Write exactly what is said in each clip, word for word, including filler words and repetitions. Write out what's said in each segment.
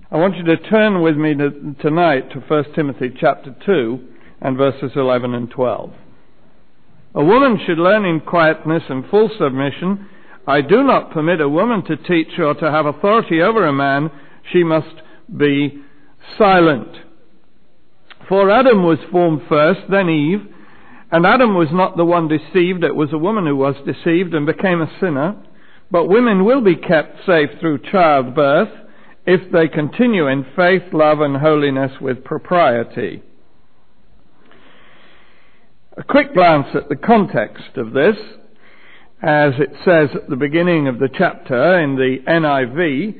I want you to turn with me to, tonight to First Timothy chapter two and verses eleven and twelve. A woman should learn in quietness and full submission. I do not permit a woman to teach or to have authority over a man. She must be silent. For Adam was formed first, then Eve, and Adam was not the one deceived, it was a woman who was deceived and became a sinner. But women will be kept safe through childbirth if they continue in faith, love, and holiness with propriety. A quick glance at the context of this, as it says at the beginning of the chapter in the N I V,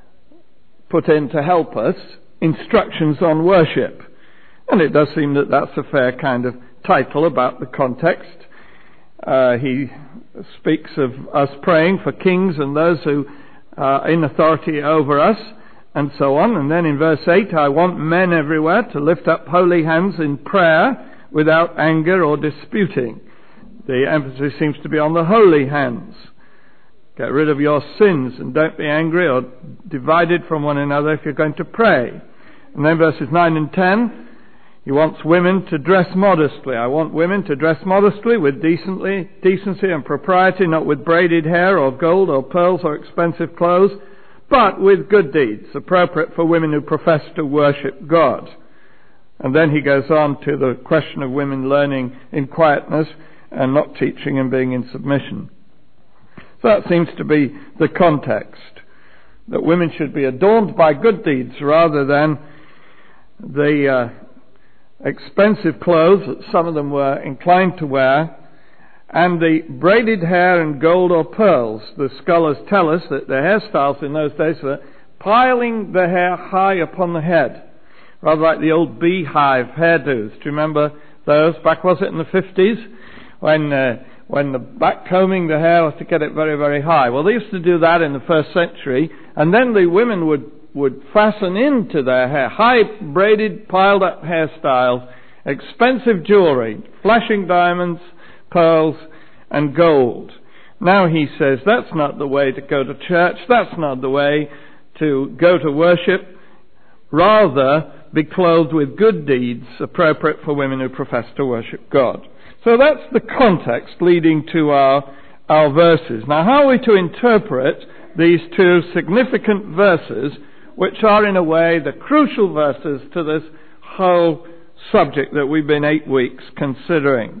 put in to help us, instructions on worship. And it does seem that that's a fair kind of title about the context. Uh, he speaks of us praying for kings and those who are in authority over us, and so on. And then in verse eight, I want men everywhere to lift up holy hands in prayer without anger or disputing. The emphasis seems to be on the holy hands. Get rid of your sins and don't be angry or divided from one another if you're going to pray. And then verses nine and ten, he wants women to dress modestly. I want women to dress modestly with decently, decency and propriety, not with braided hair or gold or pearls or expensive clothes, but with good deeds, appropriate for women who profess to worship God. And then he goes on to the question of women learning in quietness and not teaching and being in submission. So that seems to be the context, that women should be adorned by good deeds rather than the uh, expensive clothes that some of them were inclined to wear, and the braided hair and gold or pearls. The scholars tell us that the hairstyles in those days were piling the hair high upon the head, rather like the old beehive hairdos. Do you remember those? Back, was it in the fifties? When uh, when the back combing the hair was to get it very, very high. Well, they used to do that in the first century, and then the women would, would fasten into their hair high braided, piled up hairstyles, expensive jewelry, flashing diamonds, pearls, and gold. Now he says that's not the way to go to church, that's not the way to go to worship. Rather, be clothed with good deeds appropriate for women who profess to worship God. So that's the context leading to our, our verses. Now, how are we to interpret these two significant verses, which are in a way the crucial verses to this whole subject that we've been eight weeks considering?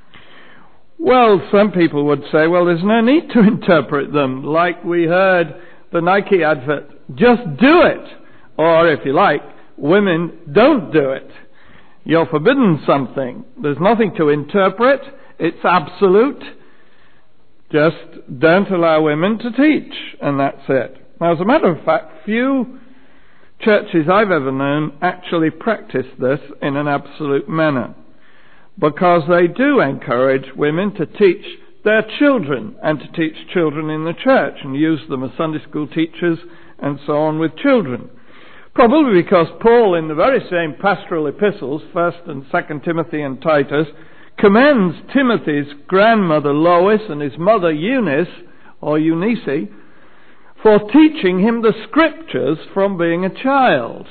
Well, some people would say, well, there's no need to interpret them, like we heard the Nike advert, just do it. Or, if you like, women, don't do it. You're forbidden something. There's nothing to interpret. It's absolute. Just don't allow women to teach, and that's it. Now, as a matter of fact, few churches I've ever known actually practice this in an absolute manner, because they do encourage women to teach their children and to teach children in the church and use them as Sunday school teachers and so on with children. Probably because Paul, in the very same pastoral epistles, First and Second Timothy and Titus, commends Timothy's grandmother Lois and his mother Eunice, or Eunice, for teaching him the scriptures from being a child.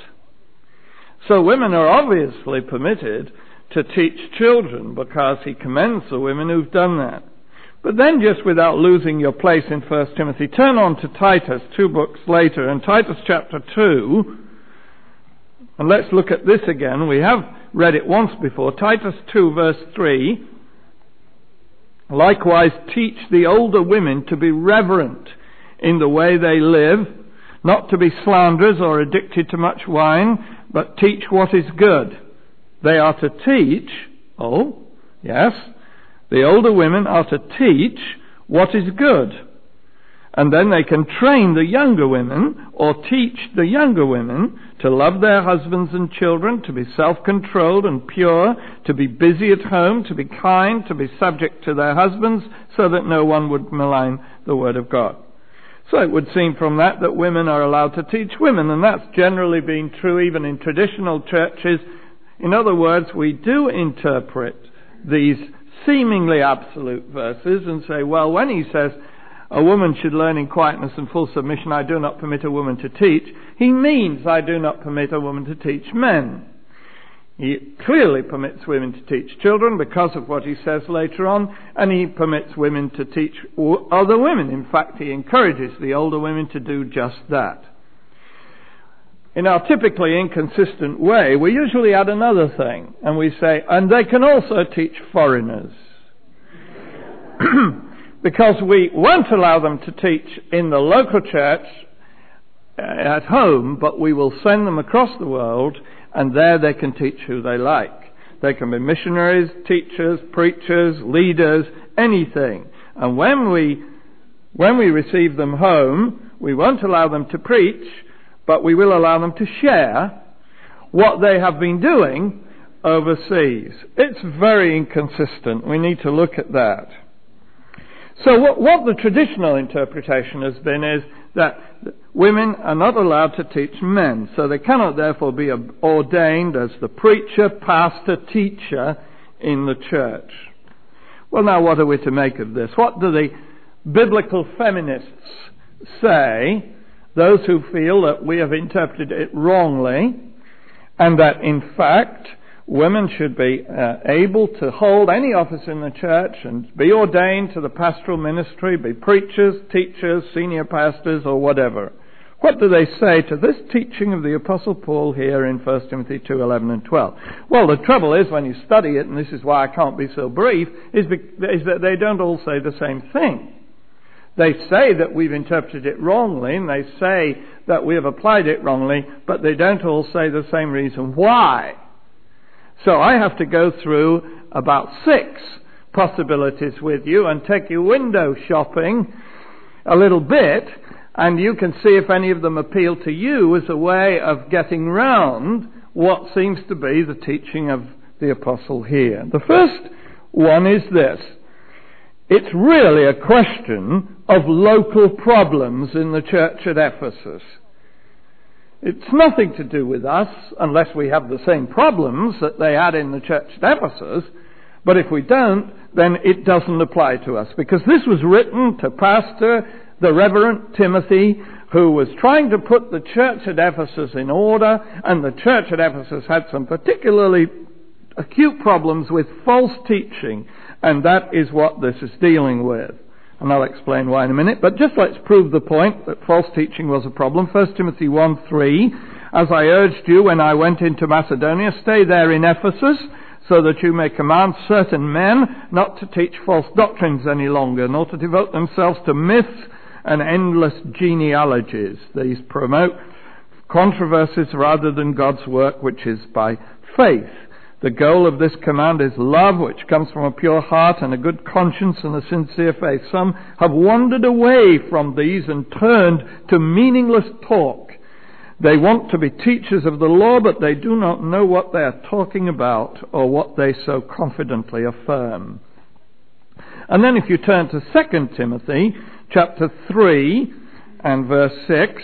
So women are obviously permitted to teach children, because he commends the women who've done that. But then, just without losing your place in First Timothy, turn on to Titus, two books later, in Titus chapter two. And let's look at this again. We have read it once before. Titus two, verse three. Likewise, teach the older women to be reverent in the way they live, not to be slanderers or addicted to much wine, but teach what is good. They are to teach, oh, yes, the older women are to teach what is good. And then they can train the younger women, or teach the younger women, to love their husbands and children, to be self-controlled and pure, to be busy at home, to be kind, to be subject to their husbands, so that no one would malign the word of God. So it would seem from that that women are allowed to teach women, and that's generally been true even in traditional churches. In other words, we do interpret these seemingly absolute verses and say, well, when he says, a woman should learn in quietness and full submission, I do not permit a woman to teach, he means I do not permit a woman to teach men. He clearly permits women to teach children because of what he says later on, and he permits women to teach other women. In fact, he encourages the older women to do just that. In our typically inconsistent way, we usually add another thing, and we say, and they can also teach foreigners. Because we won't allow them to teach in the local church at home, but we will send them across the world, and there they can teach who they like. They can be missionaries, teachers, preachers, leaders, anything. And when we, when we receive them home, we won't allow them to preach, but we will allow them to share what they have been doing overseas. It's very inconsistent. We need to look at that. So what, what the traditional interpretation has been is that women are not allowed to teach men, so they cannot therefore be ordained as the preacher, pastor, teacher in the church. Well, now what are we to make of this? What do the biblical feminists say, those who feel that we have interpreted it wrongly, and that in fact women should be uh, able to hold any office in the church and be ordained to the pastoral ministry, be preachers, teachers, senior pastors, or whatever? What do they say to this teaching of the Apostle Paul here in First Timothy two, eleven and twelve? Well, the trouble is when you study it, and this is why I can't be so brief, is, be, is that they don't all say the same thing. They say that we've interpreted it wrongly, and they say that we have applied it wrongly, but they don't all say the same reason why. So I have to go through about six possibilities with you and take you window shopping a little bit, and you can see if any of them appeal to you as a way of getting round what seems to be the teaching of the apostle here. The first one is this. It's really a question of local problems in the church at Ephesus. It's nothing to do with us unless we have the same problems that they had in the church at Ephesus. But if we don't, then it doesn't apply to us. Because this was written to Pastor, the Reverend Timothy, who was trying to put the church at Ephesus in order. And the church at Ephesus had some particularly acute problems with false teaching. And that is what this is dealing with. And I'll explain why in a minute. But just let's prove the point that false teaching was a problem. First Timothy one three, as I urged you when I went into Macedonia, stay there in Ephesus, so that you may command certain men not to teach false doctrines any longer, nor to devote themselves to myths and endless genealogies. These promote controversies rather than God's work, which is by faith. The goal of this command is love, which comes from a pure heart and a good conscience and a sincere faith. Some have wandered away from these and turned to meaningless talk. They want to be teachers of the law, but they do not know what they are talking about or what they so confidently affirm. And then if you turn to Second Timothy chapter three and verse six,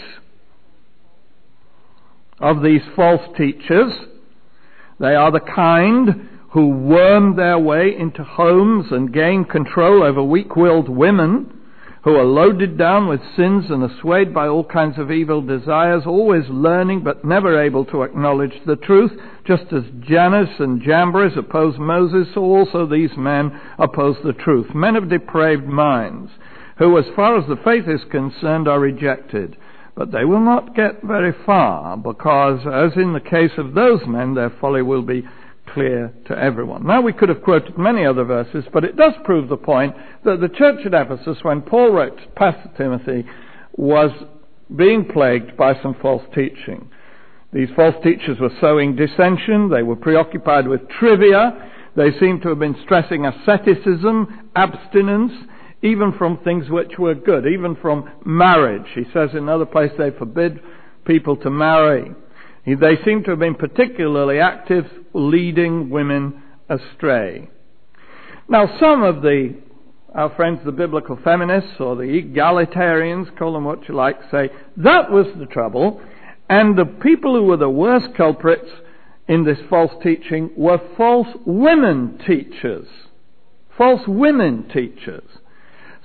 of these false teachers, they are the kind who worm their way into homes and gain control over weak-willed women, who are loaded down with sins and are swayed by all kinds of evil desires, always learning but never able to acknowledge the truth. Just as Jannes and Jambres oppose Moses, so also these men oppose the truth. Men of depraved minds, who as far as the faith is concerned are rejected. But they will not get very far, because, as in the case of those men, their folly will be clear to everyone. Now, we could have quoted many other verses, but it does prove the point that the church at Ephesus, when Paul wrote to Pastor Timothy, was being plagued by some false teaching. These false teachers were sowing dissension. They were preoccupied with trivia. They seemed to have been stressing asceticism, abstinence, even from things which were good, even from marriage. He says in another place they forbid people to marry. They seem to have been particularly active, leading women astray. Now, some of the, our friends, the biblical feminists or the egalitarians, call them what you like, say that was the trouble, and the people who were the worst culprits in this false teaching were false women teachers. False women teachers.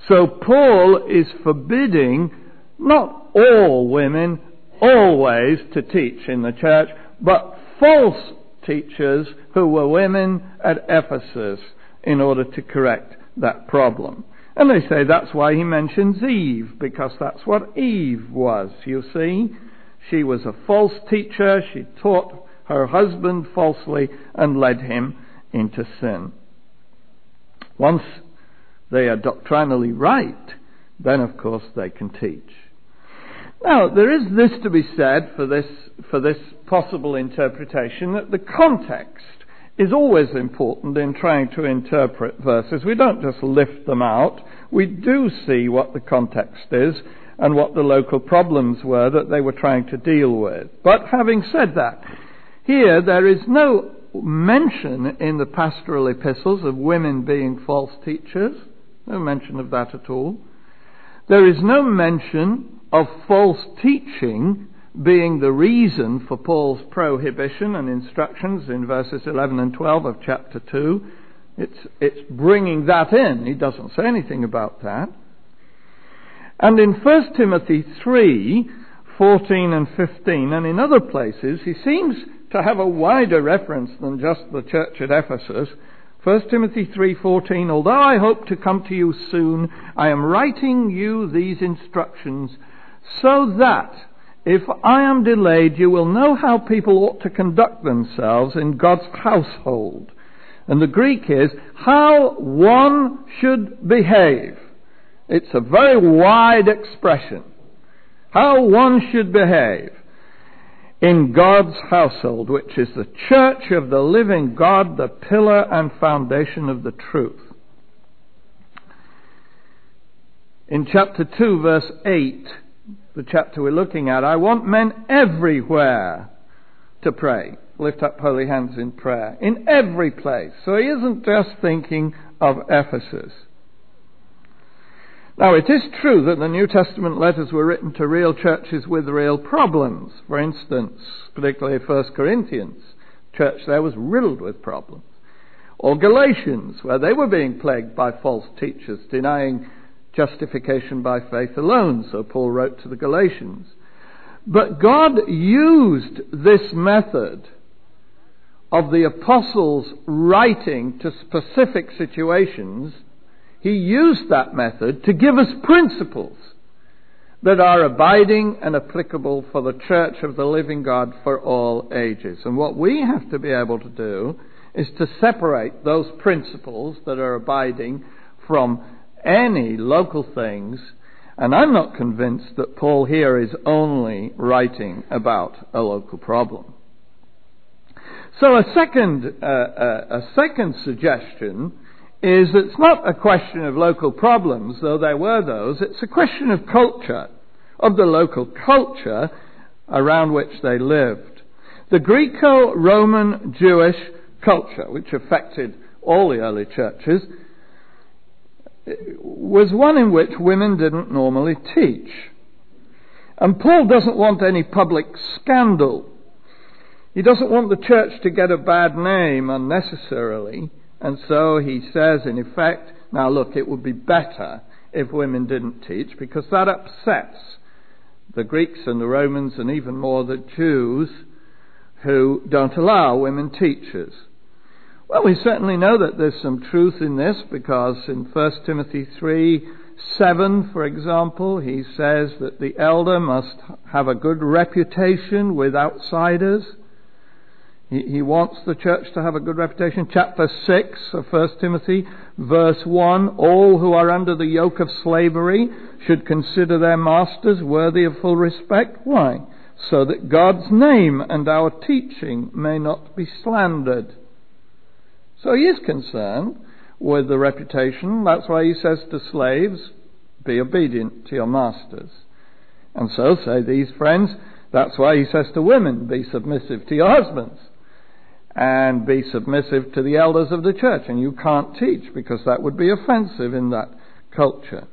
So Paul is forbidding not all women always to teach in the church, but false teachers who were women at Ephesus, in order to correct that problem. And they say that's why he mentions Eve, because that's what Eve was, you see. She was a false teacher. She taught her husband falsely and led him into sin. Once they are doctrinally right, then of course they can teach. Now, there is this to be said for this, for this possible interpretation, that the context is always important in trying to interpret verses. We don't just lift them out. We do see what the context is and what the local problems were that they were trying to deal with. But having said that, here there is no mention in the pastoral epistles of women being false teachers. No mention of that at all. There is no mention of false teaching being the reason for Paul's prohibition and instructions in verses eleven and twelve of chapter two. It's, it's bringing that in. He doesn't say anything about that. And in First Timothy three, fourteen and fifteen, and in other places, he seems to have a wider reference than just the church at Ephesus. First Timothy three fourteen, although I hope to come to you soon, I am writing you these instructions so that if I am delayed, you will know how people ought to conduct themselves in God's household. And the Greek is how one should behave. It's a very wide expression. How one should behave in God's household, which is the church of the living God, the pillar and foundation of the truth. In chapter two, verse eight, the chapter we're looking at, I want men everywhere to pray. Lift up holy hands in prayer. In every place. So he isn't just thinking of Ephesus. Now, it is true that the New Testament letters were written to real churches with real problems. For instance, particularly First Corinthians, the church there was riddled with problems. Or Galatians, where they were being plagued by false teachers, denying justification by faith alone, so Paul wrote to the Galatians. But God used this method of the apostles writing to specific situations. He used that method to give us principles that are abiding and applicable for the church of the living God for all ages. And what we have to be able to do is to separate those principles that are abiding from any local things. And I'm not convinced that Paul here is only writing about a local problem. So a second, uh, uh, a second suggestion is it's not a question of local problems, though there were those. It's a question of culture, of the local culture around which they lived. The Greco-Roman Jewish culture, which affected all the early churches, was one in which women didn't normally teach. And Paul doesn't want any public scandal. He doesn't want the church to get a bad name unnecessarily. And so he says, in effect, now look, it would be better if women didn't teach, because that upsets the Greeks and the Romans and even more the Jews who don't allow women teachers. Well, we certainly know that there's some truth in this, because in First Timothy three seven, for example, he says that the elder must have a good reputation with outsiders. He, he wants the church to have a good reputation. Chapter six of First Timothy, verse one, all who are under the yoke of slavery should consider their masters worthy of full respect. Why? So that God's name and our teaching may not be slandered. So he is concerned with the reputation. That's why he says to slaves, be obedient to your masters. And so say these friends, that's why he says to women, be submissive to your husbands. And be submissive to the elders of the church. And you can't teach, because that would be offensive in that culture.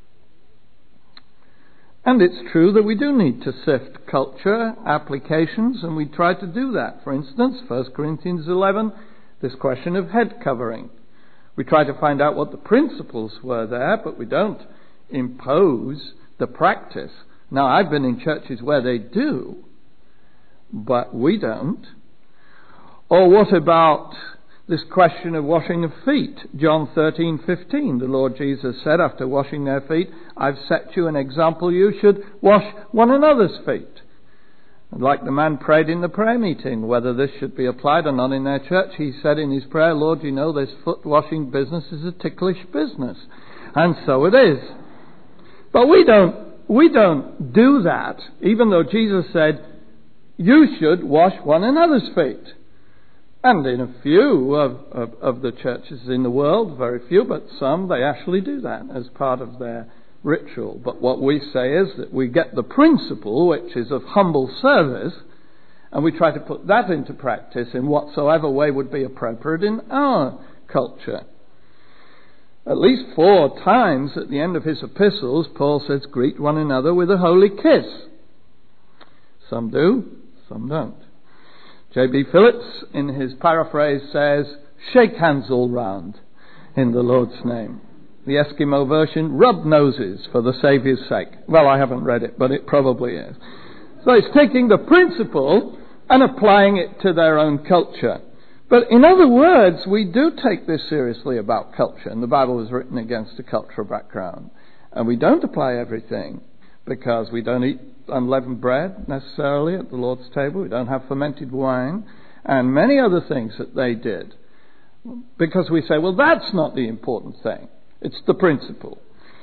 And it's true that we do need to sift culture applications, and we try to do that. For instance, First Corinthians eleven, this question of head covering. We try to find out what the principles were there, but we don't impose the practice. Now, I've been in churches where they do, but we don't. Or what about this question of washing of feet? John thirteen fifteen, the Lord Jesus said, after washing their feet, I've set you an example, you should wash one another's feet. And like the man prayed in the prayer meeting, whether this should be applied or not in their church, he said in his prayer, Lord, you know this foot washing business is a ticklish business. And so it is. But we don't, we don't do that, even though Jesus said, you should wash one another's feet. And in a few of, of, of the churches in the world, very few, but some, they actually do that as part of their ritual. But what we say is that we get the principle, which is of humble service, and we try to put that into practice in whatsoever way would be appropriate in our culture. At least four times at the end of his epistles, Paul says, greet one another with a holy kiss. Some do, some don't. J B Phillips, in his paraphrase, says, shake hands all round in the Lord's name. The Eskimo version, rub noses for the Saviour's sake. Well, I haven't read it, but it probably is. So it's taking the principle and applying it to their own culture. But in other words, we do take this seriously about culture, and the Bible was written against a cultural background. And we don't apply everything, because we don't eat unleavened bread necessarily at the Lord's table. We don't have fermented wine and many other things that they did. Because we say, well, that's not the important thing. It's the principle.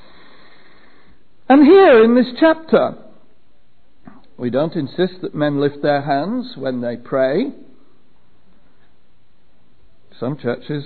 And here in this chapter, we don't insist that men lift their hands when they pray. Some churches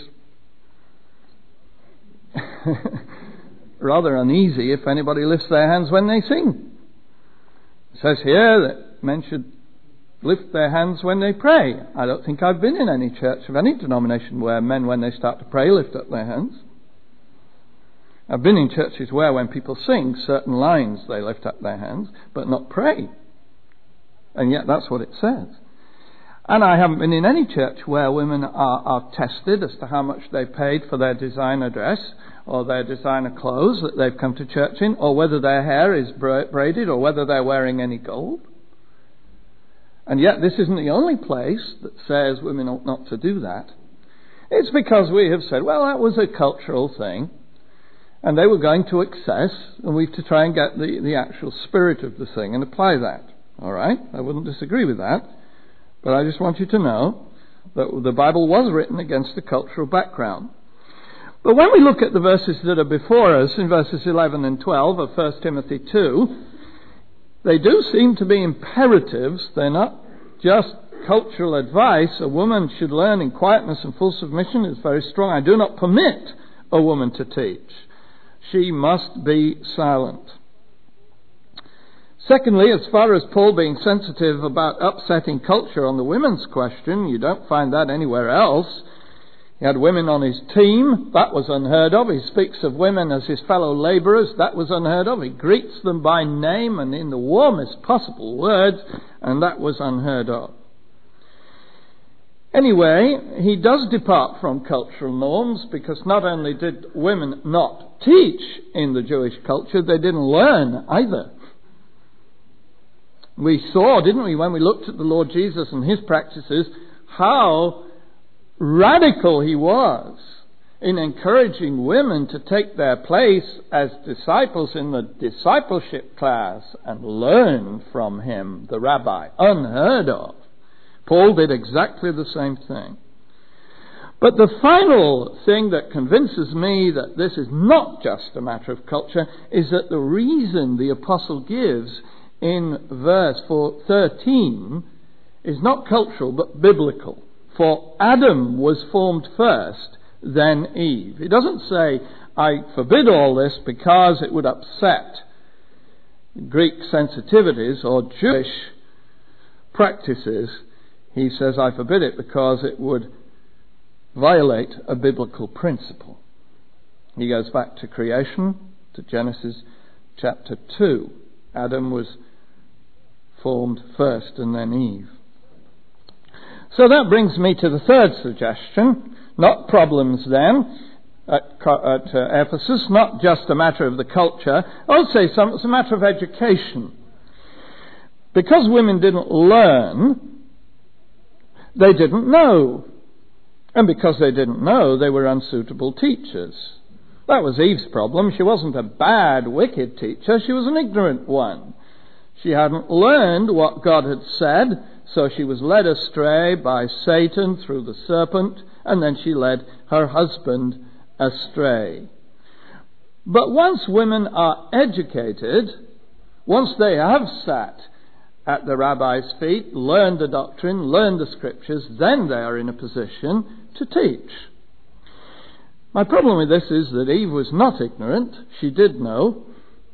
rather uneasy if anybody lifts their hands when they sing. It says here that men should lift their hands when they pray. I don't think I've been in any church of any denomination where men, when they start to pray, lift up their hands. I've been in churches where when people sing certain lines, they lift up their hands, but not pray. And yet that's what it says. And I haven't been in any church where women are, are tested as to how much they paid for their designer dress or their designer clothes that they've come to church in, or whether their hair is bra- braided or whether they're wearing any gold. And yet this isn't the only place that says women ought not to do that. It's because we have said, well, that was a cultural thing, and they were going to excess, and we have to try and get the, the actual spirit of the thing and apply that. All right? I wouldn't disagree with that. But I just want you to know that the Bible was written against a cultural background. But when we look at the verses that are before us, in verses eleven and twelve of First Timothy two, they do seem to be imperatives. They're not just cultural advice. A woman should learn in quietness and full submission is very strong. I do not permit a woman to teach. She must be silent. Secondly, as far as Paul being sensitive about upsetting culture on the women's question, you don't find that anywhere else. He had women on his team. That was unheard of. He speaks of women as his fellow labourers. That was unheard of. He greets them by name and in the warmest possible words, and that was unheard of. Anyway, he does depart from cultural norms, because not only did women not teach in the Jewish culture, they didn't learn either. We saw, didn't we, when we looked at the Lord Jesus and his practices, how radical he was in encouraging women to take their place as disciples in the discipleship class and learn from him, the rabbi. Unheard of. Paul did exactly the same thing. But the final thing that convinces me that this is not just a matter of culture is that the reason the apostle gives in verse thirteen is not cultural but biblical. For Adam was formed first, then Eve. He doesn't say, I forbid all this because it would upset Greek sensitivities or Jewish practices. He says, I forbid it because it would violate a biblical principle. He goes back to creation, to Genesis chapter two. Adam was formed first and then Eve. So that brings me to the third suggestion. Not problems then. at, at uh, Ephesus, not just a matter of the culture. I would say some, it's a matter of education. Because women didn't learn, they didn't know. And because they didn't know, they were unsuitable teachers. That was Eve's problem. She wasn't a bad, wicked teacher. She was an ignorant one. She hadn't learned what God had said, so she was led astray by Satan through the serpent, and then she led her husband astray. But once women are educated, once they have sat at the rabbi's feet, learned the doctrine, learned the scriptures, then they are in a position to teach. My problem with this is that Eve was not ignorant. She did know.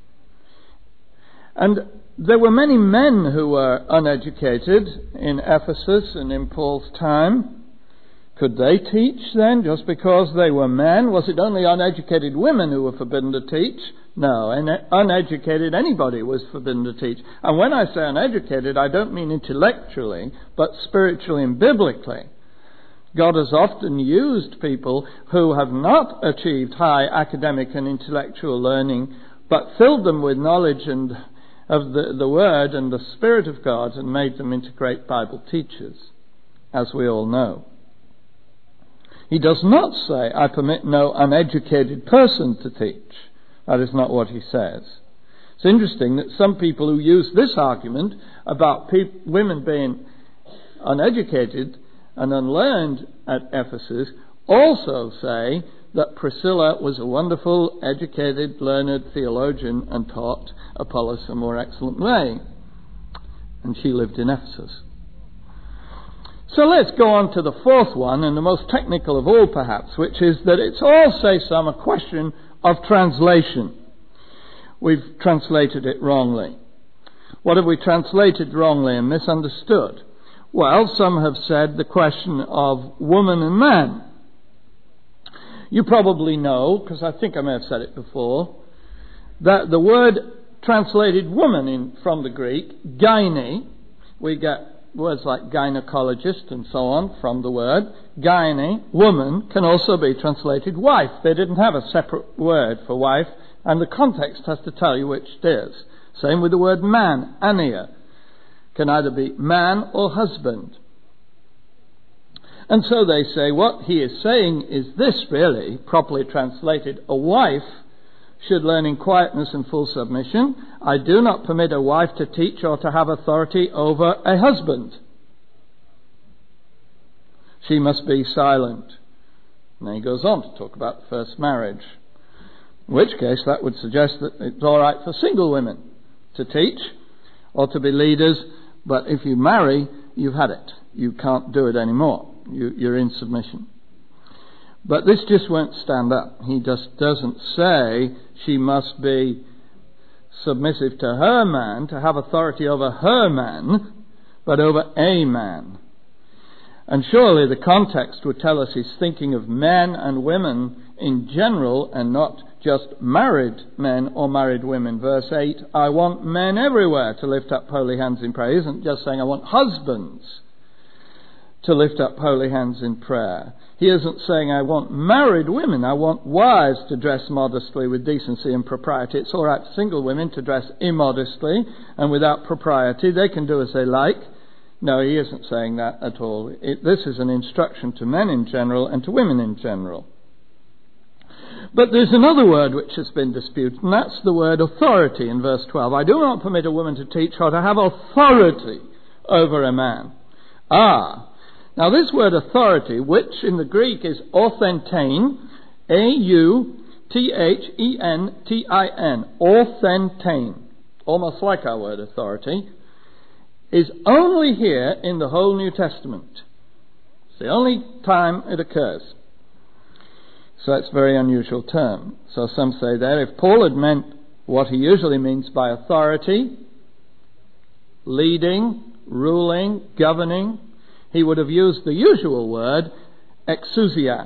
And there were many men who were uneducated in Ephesus and in Paul's time. Could they teach then, just because they were men? Was it only uneducated women who were forbidden to teach? No, uneducated anybody was forbidden to teach. And when I say uneducated, I don't mean intellectually, but spiritually and biblically. God has often used people who have not achieved high academic and intellectual learning, but filled them with knowledge and of the, the Word and the Spirit of God, and made them into great Bible teachers, as we all know. He does not say, I permit no uneducated person to teach. That is not what he says. It's interesting that some people who use this argument about pe- women being uneducated and unlearned at Ephesus also say that Priscilla was a wonderful, educated, learned theologian and taught Apollos a more excellent way. And she lived in Ephesus. So let's go on to the fourth one, and the most technical of all perhaps, which is that it's all, say some, a question of translation. We've translated it wrongly. What have we translated wrongly and misunderstood? Well, some have said the question of woman and man. You probably know, because I think I may have said it before, that the word translated woman in, from the Greek, gyne, we get words like gynecologist and so on from the word. Gyne, woman, can also be translated wife. They didn't have a separate word for wife, and the context has to tell you which it is. Same with the word man, ania. Can either be man or husband. And so they say what he is saying is this, really, properly translated: a wife should learn in quietness and full submission. I do not permit a wife to teach or to have authority over a husband. She must be silent. And then he goes on to talk about the first marriage. In which case that would suggest that it's all right for single women to teach or to be leaders, but if you marry, you've had it. You can't do it anymore. You, you're in submission. But this just won't stand up. He just doesn't say she must be submissive to her man, to have authority over her man, but over a man. And surely the context would tell us he's thinking of men and women in general and not just married men or married women. Verse eight, I want men everywhere to lift up holy hands in prayer. He isn't just saying I want husbands to lift up holy hands in prayer. He isn't saying I want married women, I want wives to dress modestly with decency and propriety. It's all right for single women to dress immodestly and without propriety. They can do as they like. No, he isn't saying that at all. It, this is an instruction to men in general and to women in general. But there's another word which has been disputed, and that's the word authority in verse twelve. I do not permit a woman to teach or to have authority over a man. Ah, now this word authority, which in the Greek is authentein, A U T H E N T I N, authentein, almost like our word authority, is only here in the whole New Testament. It's the only time it occurs. So it's a very unusual term. So some say that if Paul had meant what he usually means by authority, leading, ruling, governing, he would have used the usual word, exousia.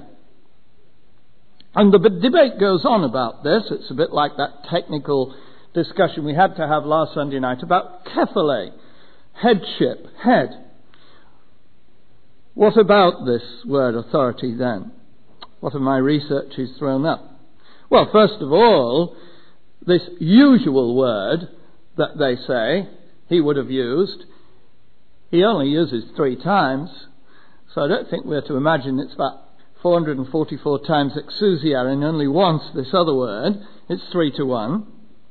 And the debate goes on about this. It's a bit like that technical discussion we had to have last Sunday night about kephale, headship, head. What about this word authority then? What of my research he's thrown up? Well, first of all, this usual word that they say he would have used, he only uses three times, so I don't think we're to imagine it's about four hundred forty-four times exousia and only once this other word. It's three to one.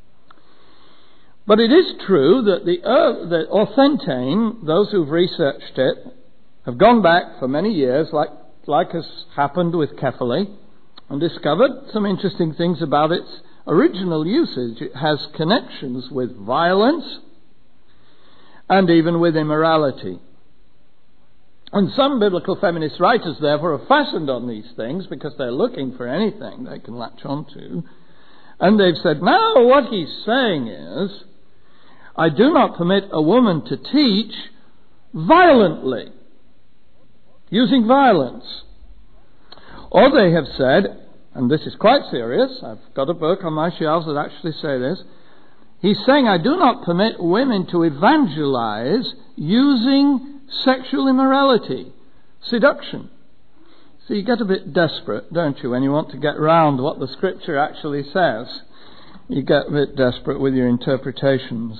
But it is true that the, uh, the Authentane, those who've researched it, have gone back for many years, like, like has happened with Kephale, and discovered some interesting things about its original usage. It has connections with violence and even with immorality. And some biblical feminist writers, therefore, have fastened on these things because they're looking for anything they can latch onto. And they've said, no, what he's saying is, I do not permit a woman to teach violently, using violence. Or they have said, and this is quite serious, I've got a book on my shelves that actually say this, he's saying, I do not permit women to evangelize using sexual immorality, seduction. So you get a bit desperate, don't you, when you want to get round what the Scripture actually says. You get a bit desperate with your interpretations.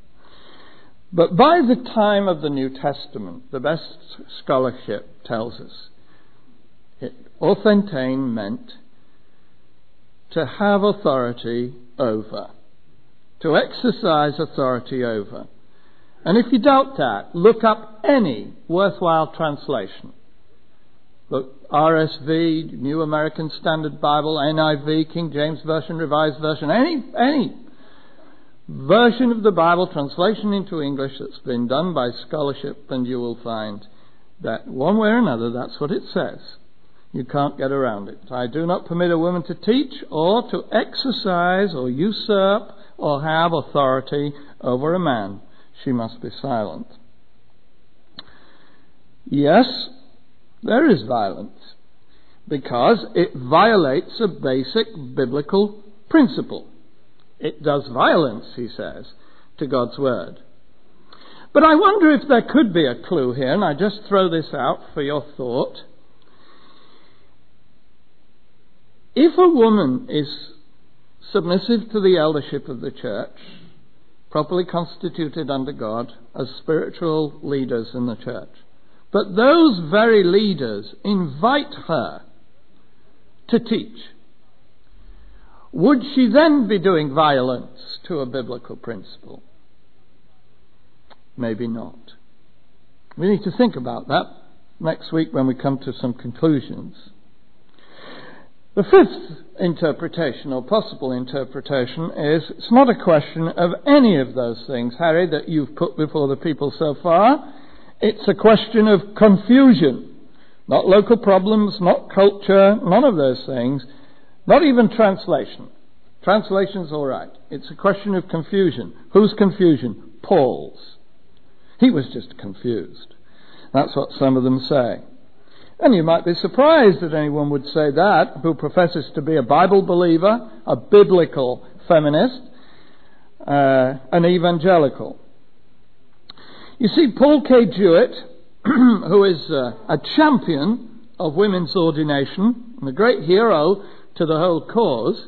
But by the time of the New Testament, the best scholarship tells us, it, Authentane meant to have authority over, to exercise authority over. And if you doubt that, look up any worthwhile translation. Look, R S V, New American Standard Bible, N I V, King James Version, Revised Version, any, any version of the Bible, translation into English that's been done by scholarship, and you will find that one way or another, that's what it says. You can't get around it. I do not permit a woman to teach or to exercise or usurp or have authority over a man. She must be silent. Yes, there is violence, because it violates a basic biblical principle. It does violence, he says, to God's word. But I wonder if there could be a clue here, and I just throw this out for your thought. If a woman is submissive to the eldership of the church, properly constituted under God as spiritual leaders in the church, but those very leaders invite her to teach, would she then be doing violence to a biblical principle? Maybe not. We need to think about that next week when we come to some conclusions. The fifth interpretation, or possible interpretation, is it's not a question of any of those things, Harry, that you've put before the people so far. It's a question of confusion. Not local problems, not culture, none of those things. Not even translation. Translation's all right. It's a question of confusion. Whose confusion? Paul's. He was just confused. That's what some of them say. And you might be surprised that anyone would say that who professes to be a Bible believer, a biblical feminist, uh, an evangelical. You see, Paul K. Jewett, who is uh, a champion of women's ordination and a great hero to the whole cause,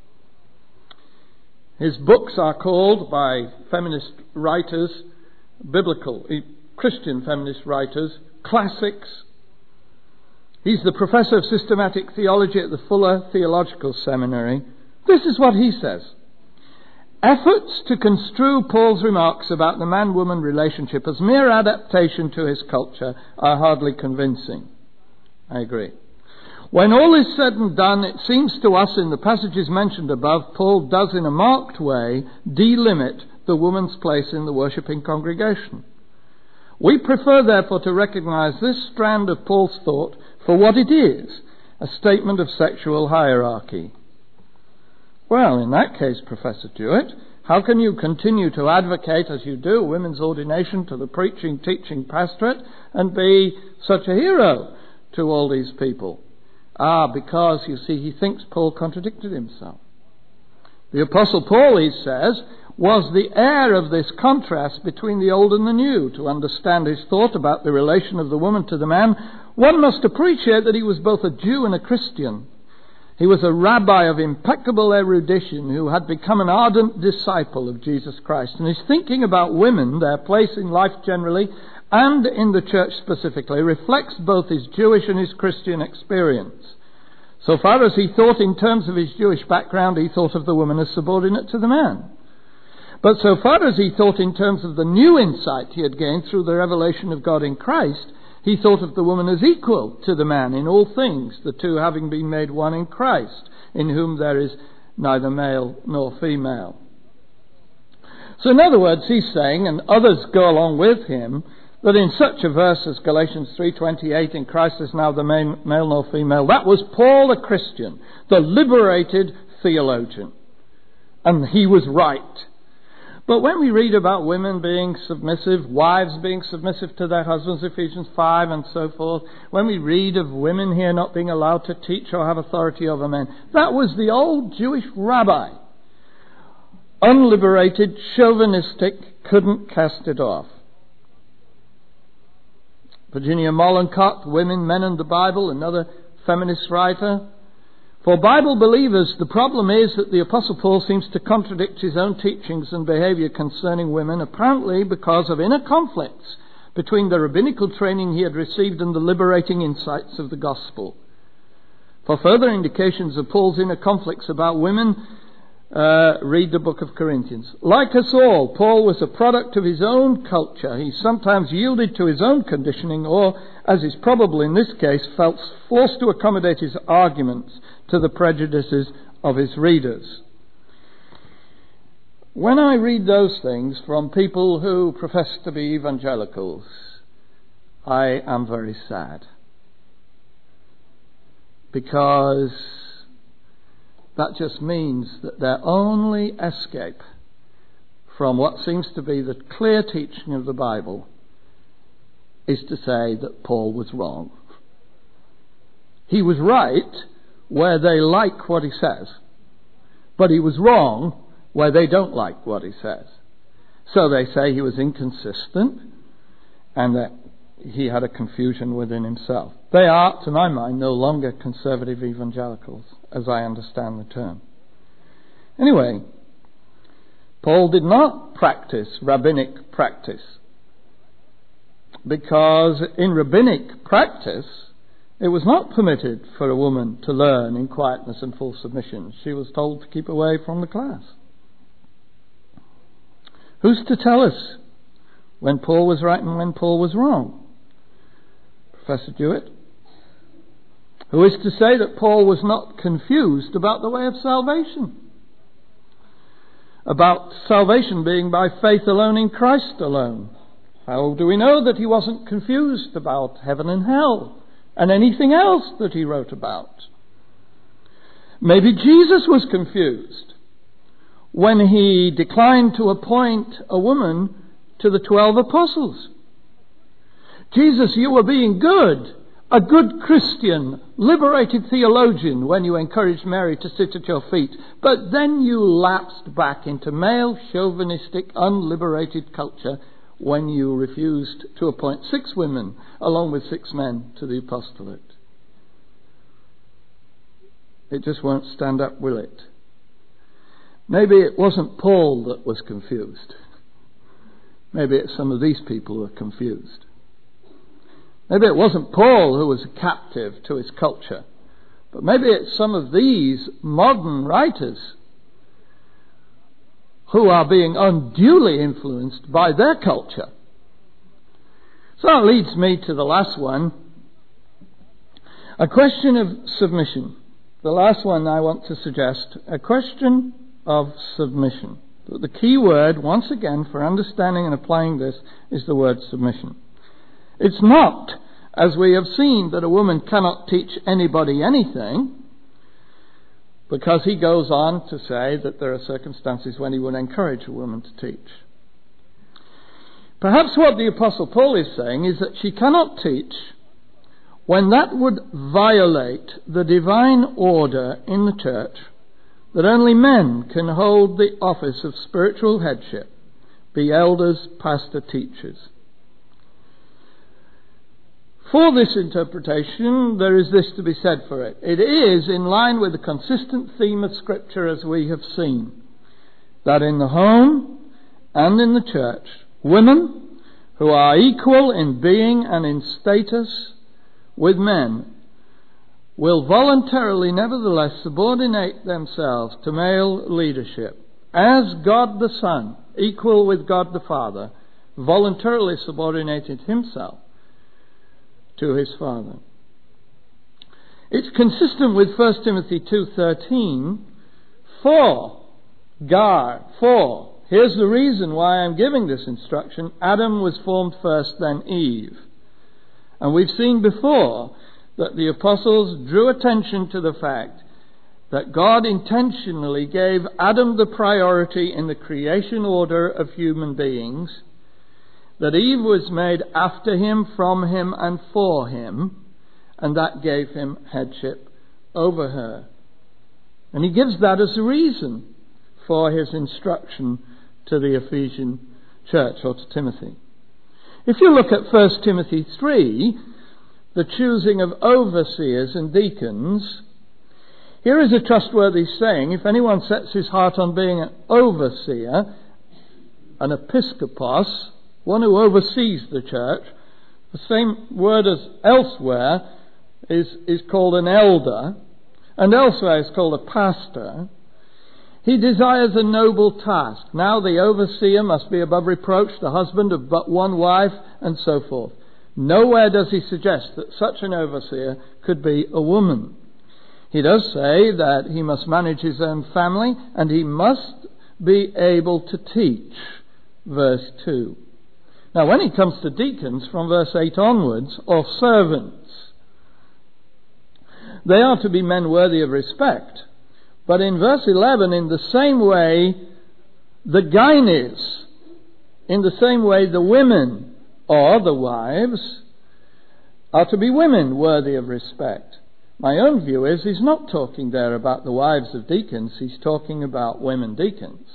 his books are called by feminist writers, biblical, Christian feminist writers, classics. He's the professor of systematic theology at the Fuller Theological Seminary. This is what he says. Efforts to construe Paul's remarks about the man-woman relationship as mere adaptation to his culture are hardly convincing. I agree. When all is said and done, it seems to us in the passages mentioned above, Paul does in a marked way delimit the woman's place in the worshipping congregation. We prefer, therefore, to recognize this strand of Paul's thought for what it is, a statement of sexual hierarchy. Well, in that case, Professor Jewett, how can you continue to advocate, as you do, women's ordination to the preaching, teaching pastorate and be such a hero to all these people? Ah, because, you see, he thinks Paul contradicted himself. The Apostle Paul, he says, was the heir of this contrast between the old and the new. To understand his thought about the relation of the woman to the man, one must appreciate that he was both a Jew and a Christian. He was a rabbi of impeccable erudition who had become an ardent disciple of Jesus Christ. And his thinking about women, their place in life generally, and in the church specifically, reflects both his Jewish and his Christian experience. So far as he thought in terms of his Jewish background, he thought of the woman as subordinate to the man. But so far as he thought in terms of the new insight he had gained through the revelation of God in Christ, he thought of the woman as equal to the man in all things, the two having been made one in Christ, in whom there is neither male nor female. So in other words, he's saying, and others go along with him, that in such a verse as Galatians three twenty-eight, in Christ is now the male nor female, that was Paul the Christian, the liberated theologian. And he was right. But when we read about women being submissive, wives being submissive to their husbands, Ephesians five and so forth, when we read of women here not being allowed to teach or have authority over men, that was the old Jewish rabbi. Unliberated, chauvinistic, couldn't cast it off. Virginia Mollenkott, Women, Men and the Bible, another feminist writer. For Bible believers, the problem is that the Apostle Paul seems to contradict his own teachings and behavior concerning women, apparently because of inner conflicts between the rabbinical training he had received and the liberating insights of the gospel. For further indications of Paul's inner conflicts about women, uh, read the book of Corinthians. Like us all, Paul was a product of his own culture. He sometimes yielded to his own conditioning, or, as is probable in this case, felt forced to accommodate his arguments to the prejudices of his readers. When I read those things from people who profess to be evangelicals, I am very sad. Because that just means that their only escape from what seems to be the clear teaching of the Bible is to say that Paul was wrong. He was right where they like what he says, but he was wrong where they don't like what he says. So they say he was inconsistent and that he had a confusion within himself. They are, to my mind, no longer conservative evangelicals, as I understand the term. Anyway, Paul did not practice rabbinic practice, because in rabbinic practice it was not permitted for a woman to learn in quietness and full submission. She was told to keep away from the class. Who's to tell us when Paul was right and when Paul was wrong? Professor Jewett? Who is to say that Paul was not confused about the way of salvation? About salvation being by faith alone in Christ alone? How do we know that he wasn't confused about heaven and hell and anything else that he wrote about? Maybe Jesus was confused when he declined to appoint a woman to the twelve apostles. Jesus, you were being good, a good Christian, liberated theologian when you encouraged Mary to sit at your feet, but then you lapsed back into male, chauvinistic, unliberated culture when you refused to appoint six women along with six men to the apostolate. It just won't stand up, will it? Maybe it wasn't Paul that was confused. Maybe it's some of these people who are confused. Maybe it wasn't Paul who was a captive to his culture, but maybe it's some of these modern writers who are being unduly influenced by their culture. So that leads me to the last one, a question of submission. The last one I want to suggest, a question of submission. The key word, once again, for understanding and applying this is the word submission. It's not, as we have seen, that a woman cannot teach anybody anything, because he goes on to say that there are circumstances when he would encourage a woman to teach. Perhaps what the Apostle Paul is saying is that she cannot teach when that would violate the divine order in the church that only men can hold the office of spiritual headship, be elders, pastor, teachers. For this interpretation, there is this to be said for it. It is in line with the consistent theme of Scripture, as we have seen, that in the home and in the church, women who are equal in being and in status with men will voluntarily nevertheless subordinate themselves to male leadership, as God the Son, equal with God the Father, voluntarily subordinated himself to his Father. It's consistent with First Timothy two thirteen, for, gar, for. Here's the reason why I'm giving this instruction. Adam was formed first, then Eve. And we've seen before that the apostles drew attention to the fact that God intentionally gave Adam the priority in the creation order of human beings, that Eve was made after him, from him, and for him, and that gave him headship over her. And he gives that as a reason for his instruction to the Ephesian church, or to Timothy. If you look at First Timothy three, the choosing of overseers and deacons, here is a trustworthy saying: if anyone sets his heart on being an overseer, an episkopos, one who oversees the church, the same word as elsewhere is, is called an elder, and elsewhere is called a pastor. He desires a noble task. Now the overseer must be above reproach, the husband of but one wife, and so forth. Nowhere does he suggest that such an overseer could be a woman. He does say that he must manage his own family, and he must be able to teach, verse two. Now when it comes to deacons, from verse eight onwards, or servants, they are to be men worthy of respect. But in verse eleven, in the same way, the gynes, in the same way the women, or the wives, are to be women worthy of respect. My own view is he's not talking there about the wives of deacons, he's talking about women deacons.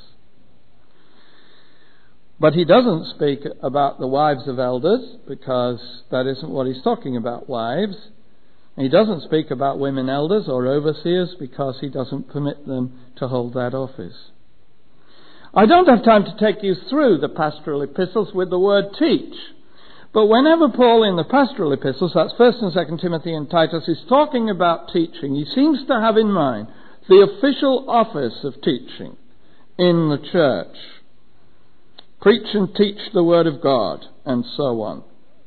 But he doesn't speak about the wives of elders, because that isn't what he's talking about, wives. He doesn't speak about women elders or overseers, because he doesn't permit them to hold that office. I don't have time to take you through the pastoral epistles with the word teach. But whenever Paul in the pastoral epistles, that's First and Second Timothy and Titus, is talking about teaching, he seems to have in mind the official office of teaching in the church. Preach and teach the word of God, and so on.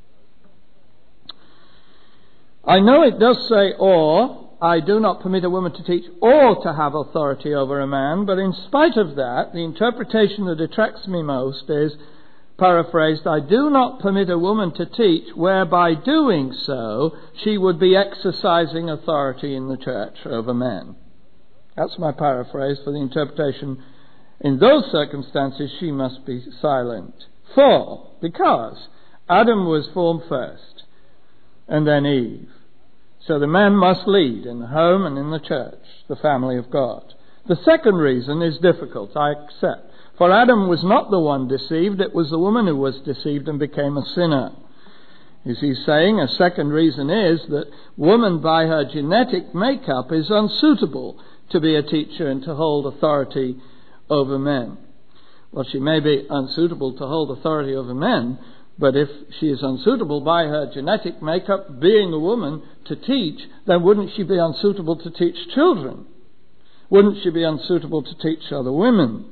I know it does say or, I do not permit a woman to teach or to have authority over a man, but in spite of that, the interpretation that attracts me most is, paraphrased, I do not permit a woman to teach, whereby doing so she would be exercising authority in the church over men. That's my paraphrase for the interpretation. In those circumstances she must be silent. For, because Adam was formed first, and then Eve. So the man must lead in the home and in the church, the family of God. The second reason is difficult, I accept. For Adam was not the one deceived, it was the woman who was deceived and became a sinner. As he's saying, a second reason is that woman by her genetic makeup is unsuitable to be a teacher and to hold authority over men. Well, she may be unsuitable to hold authority over men, but if she is unsuitable by her genetic makeup, being a woman, to teach, then wouldn't she be unsuitable to teach children? Wouldn't she be unsuitable to teach other women?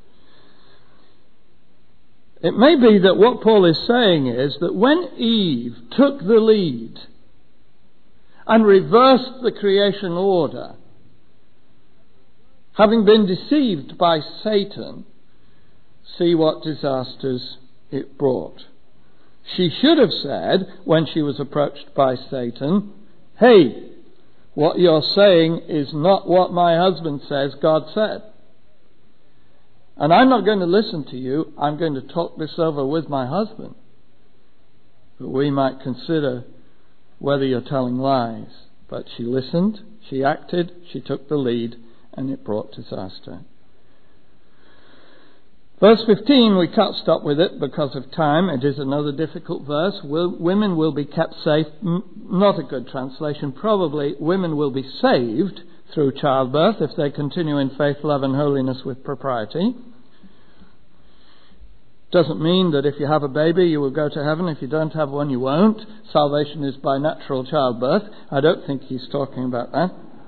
It may be that what Paul is saying is that when Eve took the lead and reversed the creation order, having been deceived by Satan, see what disasters it brought. She should have said, when she was approached by Satan, hey, what you're saying is not what my husband says God said. And I'm not going to listen to you. I'm going to talk this over with my husband. But we might consider whether you're telling lies. But she listened, she acted, she took the lead, and it brought disaster. Verse fifteen, we can't stop with it because of time. It is another difficult verse. Will, women will be kept safe. Not a good translation. Probably women will be saved through childbirth if they continue in faith, love and holiness with propriety. Doesn't mean that if you have a baby you will go to heaven. If you don't have one you won't. Salvation is by natural childbirth. I don't think he's talking about that.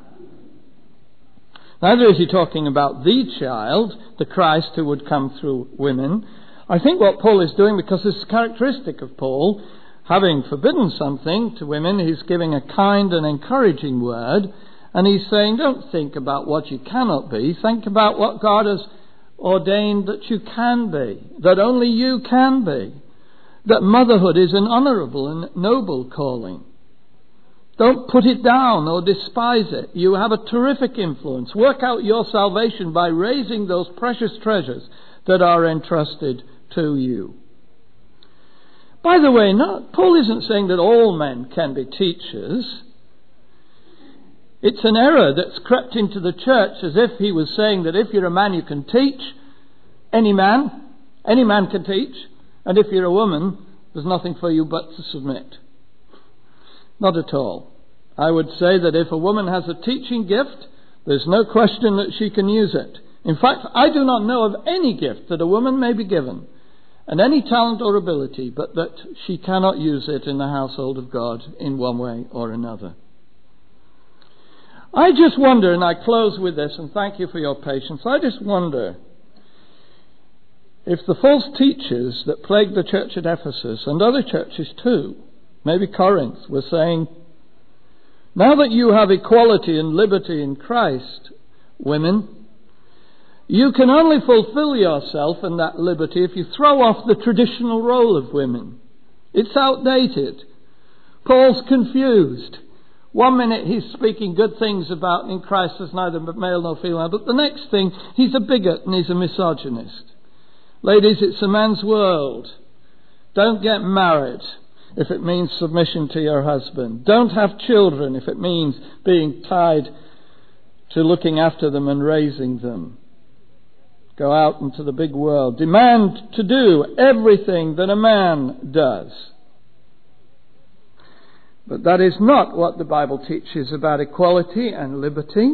Neither is he talking about the child, the Christ who would come through women. I think what Paul is doing, because this is characteristic of Paul, having forbidden something to women, he's giving a kind and encouraging word, and he's saying, don't think about what you cannot be, think about what God has ordained that you can be, that only you can be, that motherhood is an honourable and noble calling. Don't put it down or despise it. You have a terrific influence. Work out your salvation by raising those precious treasures that are entrusted to you. By the way, not, Paul isn't saying that all men can be teachers. It's an error that's crept into the church, as if he was saying that if you're a man you can teach. Any man, any man can teach. And if you're a woman, there's nothing for you but to submit. Not at all. I would say that if a woman has a teaching gift, there's no question that she can use it. In fact, I do not know of any gift that a woman may be given, and any talent or ability, but that she cannot use it in the household of God in one way or another. I just wonder, and I close with this, and thank you for your patience, I just wonder if the false teachers that plagued the church at Ephesus, and other churches too, maybe Corinth, were saying, now that you have equality and liberty in Christ, women, you can only fulfill yourself in that liberty if you throw off the traditional role of women. It's outdated. Paul's confused. One minute he's speaking good things about in Christ as neither male nor female, but the next thing he's a bigot and he's a misogynist. Ladies, it's a man's world. Don't get married if it means submission to your husband. Don't have children if it means being tied to looking after them and raising them. Go out into the big world. Demand to do everything that a man does. But that is not what the Bible teaches about equality and liberty.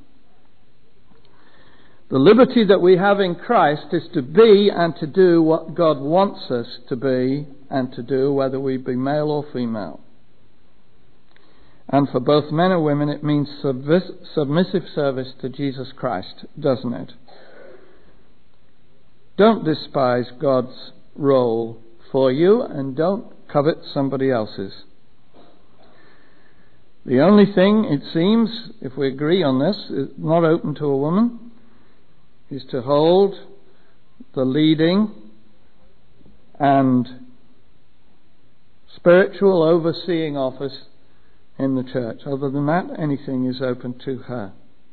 The liberty that we have in Christ is to be and to do what God wants us to be and to do, whether we be male or female. And for both men and women it means submiss- submissive service to Jesus Christ, doesn't it? Don't despise God's role for you, and don't covet somebody else's. The only thing, it seems, if we agree on this, is not open to a woman, is to hold the leading and spiritual overseeing office in the church. Other than that, anything is open to her.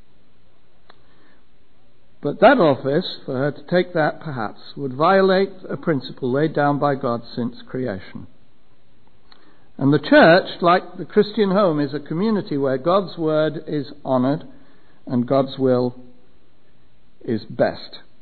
But that office, for her to take that, perhaps, would violate a principle laid down by God since creation. And the church, like the Christian home, is a community where God's word is honoured and God's will is best.